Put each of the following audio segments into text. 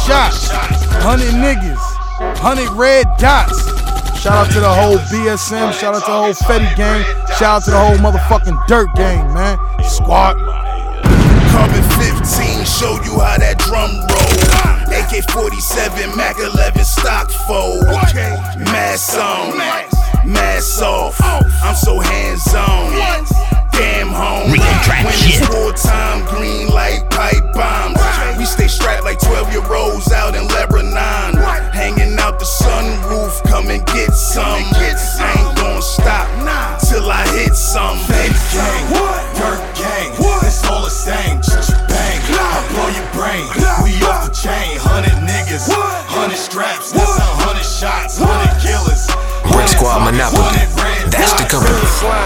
shots, 100 niggas, 100 red dots. Shout out to the whole BSM, shout out to the whole Fetty gang, shout out to the whole motherfucking Dirt gang, man. Squad. Carbon 15, show you how that drum roll. AK-47, Mac 11 stock fold. Mask on, mask off. I'm so hands-on. Damn home. When it's wartime, green light pipe bombs. We stay strapped like 12-year-olds out in Lebanon. Hanging out the sunroof, come and get some. I ain't gon' stop till I hit some. Fetty gang, Dirt gang, it's all the same. Bang, I blow your brain. We off the chain, 100 niggas, 100 straps. That's 100 shots, 100 killers. Brick Squad Monopoly, that's the company.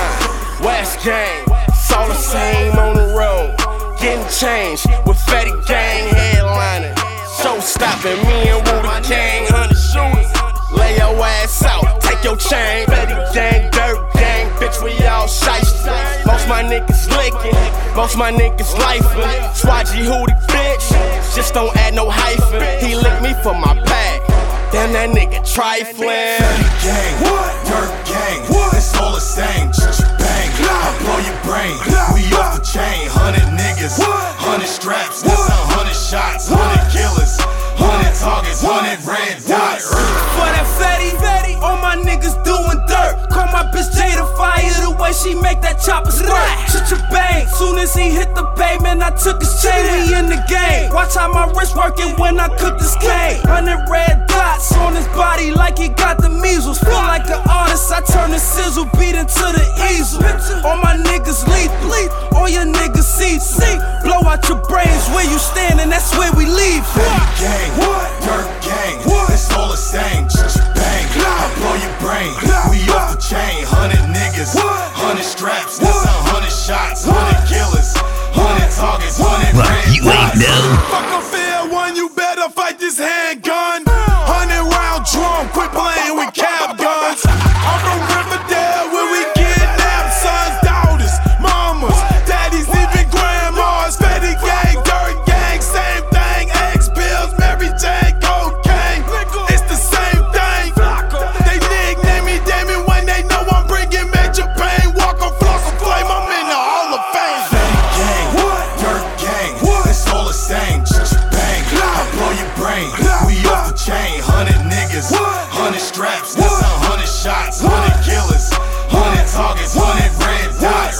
West gang, it's all the same on the road. Getting changed with Fetty gang headlining. Show stopping, me and Rudy King, 100 shooters. Lay your ass out, take your chain. Fetty gang, Dirt gang, bitch, we all shiesty. Most my niggas licking, most my niggas lifing. Swaggy Hootie, bitch, just don't add no hyphen. He licked me for my pack, damn that nigga trifling. Fetty gang, Dirt gang, it's all the same. Bang, I blow your brain. We off the chain, 100 niggas, 100 straps. That's 100 shots, 100 killers, 100 targets, 100 red dots. For that Fetty, all my niggas doing dirt. Call my bitch Jada Fire, the way she make that chopper squirt. Bang, soon as he hit the pavement, I took his chain, we in the game. Watch how my wrist working when I cook this cane. 100 red dots on his body like he got the measles. Feel like an artist, I turn the sizzle beat into the easel. All my niggas lethal, all your niggas see. Blow out your brains where you stand and that's where we leave. Fetty gang, Dirt gang, it's all the same. Bang, I blow your brain. We off the chain, 100 niggas, 100 straps. That's 100 shots, 100 killers, 100 targets, 100 red You ain't know. Fuck a fair one, you better fight this handgun. 100 round drum, quit playing with cap guns. I'm from Riverdale where we kidnap sons, daughters, mamas, daddies, even grandmas. Fetty gang, Dirt gang, same thing. X pills, Mary Jane, cocaine. It's the same thing. They nickname me Damon when they know I'm bringing major pain. Walk on floss and flame, I'm in the Hall of Fame. Fetty gang, Dirt gang, it's all the same. Bang, I blow your brain. We off the chain, 100 niggas, 100 straps. That's 100 shots, 100 killers, 100 targets, 100 red dots.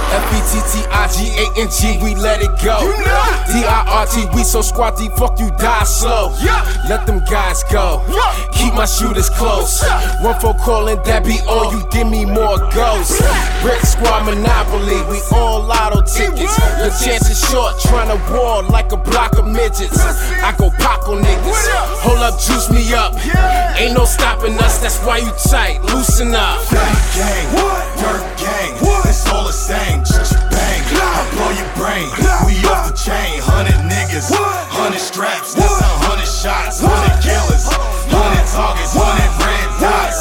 FETTIGANG, we let it go. DIRT, we so squatty, fuck you, die slow. Let them guys go. Keep my shooters close. One for calling, that be all. You give me more ghosts. Brick Squad Monopoly, we all lotto tickets. Your chance is short, trying to war like a block of midgets. I go pop on niggas. Hold up, juice me up. Ain't no stopping us, that's why you tight. Loosen up. Fetty gang, Dirt gang, it's all the same. Bang, I blow your brain. We off the chain, 100 niggas, 100 straps. That's 100 shots, 100 killers, 100 targets, 100 red dots.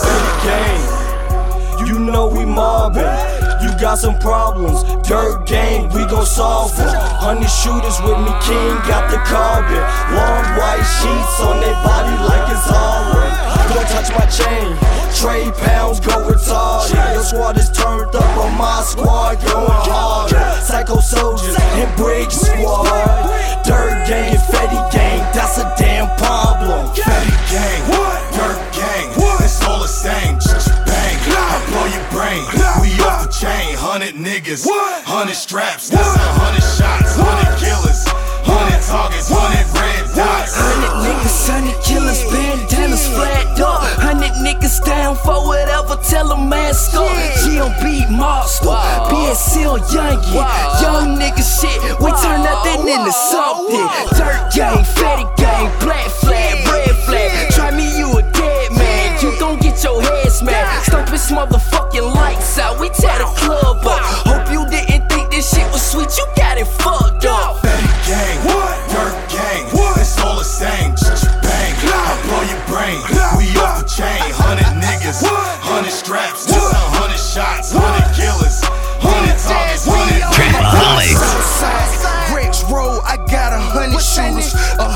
Gang, you know we mobbing. You got some problems, Dirt gang, we gon' solve them. 100 shooters with me, King got the carbon. Long white sheets on their body like it's Harlem. Don't touch my chain, trade pounds go retarded. Your squad is turned up on my squad, going hard. Psycho soldiers and Brick Squad. Dirt gang and Fetty gang, that's a damn problem. Fetty gang, Dirt gang, it's all the same. Bang, I blow your brain. We off the chain, 100 niggas, 100 straps. That's 100 shots, 100 killers, 100 targets, 100 red dots. 100 niggas, 100 killers, bandanas flagged up. 100 niggas down for whatever, tell them mask up. GMB monster, BSL youngin'. Young nigga shit, we turn nothing into something. Dirt gang, Fetty gang, black flag, red flag. Try me, you a dead man, you gon' get your head smacked. Stomp his motherfucking lights out, we tear the club up. Hope you didn't think this shit was sweet, you got it fucked up. Fetty gang, Dirt gang, it's all the same. Bang, I blow your brain. We off the chain, 100 niggas, 100 straps. That's 100 shots, 100 killers, 100 targets, 100 red dots. Rich Road, I got 100 shooters, 100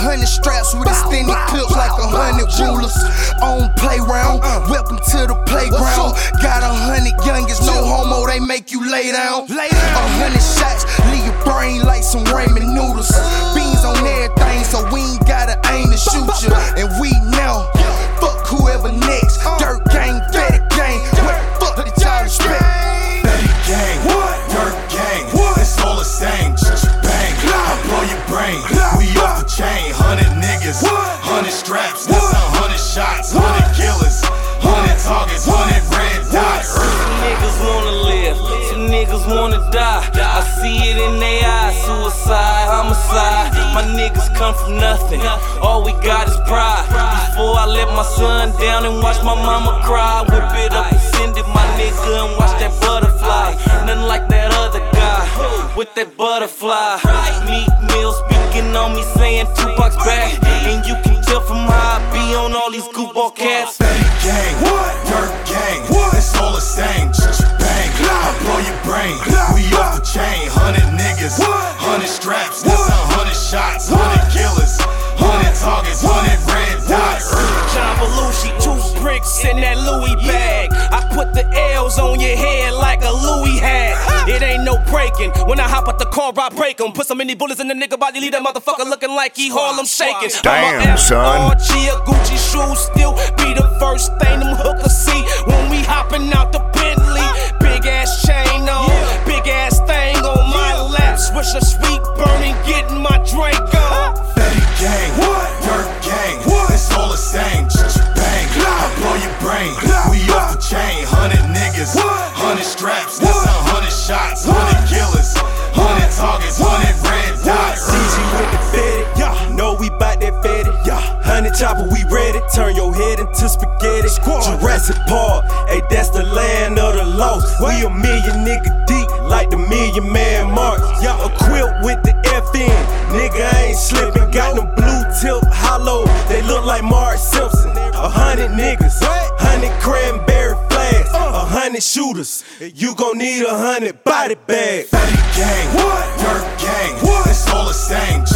100 straps with extended clips like 100 rulers. On playground, welcome to the playground. Got 100 youngins, no homo, they make you lay down. 100 shots, leave your brain like some ramen noodles. Beans on everything, so we ain't gotta aim to shoot you. And we know, fuck whoever next. Dirt gang, Fetty gang, what the fuck did y'all expect? Fetty gang, Dirt gang, it's all the same. Bang, I blow your brain. We off the chain, 100 niggas, 100 straps, that's 100 shots, 100 killers, 100 targets, 100 red dots. Some niggas wanna live, some niggas wanna die. I see it in their eyes, suicide, homicide. My niggas come from nothing, all we got is pride. Before I let my son down and watch my mama cry, whip it up and send it, my nigga, and watch that butterfly. Nothing like that other guy with that butterfly. Meek Mill speaking on me, saying Tupac's back, and you can tell from how I be on all these goofball cats. Fetty gang, Dirt gang, it's all the same. Bang, I blow your brain. We off the chain, 100 niggas, 100 straps, that's 100 shots, 100 killers, 100 targets, 100 red dots. John Belushi, 2 bricks in that Louis bag. I put the L's on your head like a Louis hat. It ain't no breaking. When I hop out the car, I break 'em. Put so many bullets in the nigga body, leave that motherfucker looking like he Harlem shaking. Damn, son. RG, a Gucci shoes still be the first thing them hookers see when we hopping out the Bentley. Big ass chain on, big ass thing on my lap. Swish a sweet burning, getting my drink on. Fetty gang, Dirt gang, it's all the same. Bang, I blow your brain. We off the chain, 100 niggas, 100 straps, that's 100 shots, 100 killers, 100 targets, 100 red dots. Easy with the Fetty, know we bout that Fetty. 100 chopper, we ready. Turn your head into spaghetti. Jurassic Park, hey, that's the land of the lost. We a million nigga deep, like the Million Man March. Equipped with the FN, nigga I ain't slipping. Got them blue tip hollow, they look like Marge Simpson. 100 niggas, 100 cranberry flags, 100 shooters. You gon' need 100 body bags. Fetty gang, Dirt gang, it's all the same.